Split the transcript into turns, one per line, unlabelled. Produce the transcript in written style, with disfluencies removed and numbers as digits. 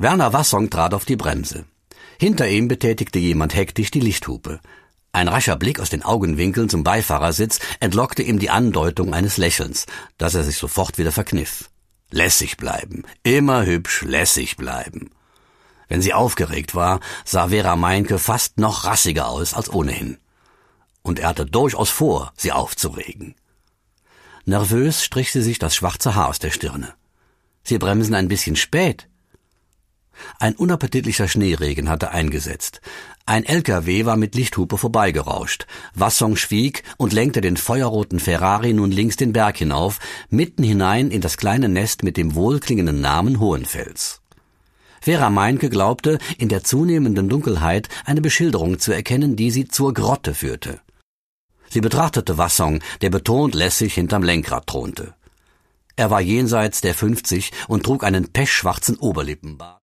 Werner Wassong trat auf die Bremse. Hinter ihm betätigte jemand hektisch die Lichthupe. Ein rascher Blick aus den Augenwinkeln zum Beifahrersitz entlockte ihm die Andeutung eines Lächelns, das er sich sofort wieder verkniff. Lässig bleiben, immer hübsch lässig bleiben. Wenn sie aufgeregt war, sah Vera Meinke fast noch rassiger aus als ohnehin. Und er hatte durchaus vor, sie aufzuregen. Nervös strich sie sich das schwarze Haar aus der Stirne. Sie bremsen ein bisschen spät. Ein unappetitlicher Schneeregen hatte eingesetzt. Ein LKW war mit Lichthupe vorbeigerauscht. Wassong schwieg und lenkte den feuerroten Ferrari nun links den Berg hinauf, mitten hinein in das kleine Nest mit dem wohlklingenden Namen Hohenfels. Vera Meinke glaubte, in der zunehmenden Dunkelheit eine Beschilderung zu erkennen, die sie zur Grotte führte. Sie betrachtete Wassong, der betont lässig hinterm Lenkrad thronte. Er war jenseits der 50 und trug einen pechschwarzen Oberlippenbart.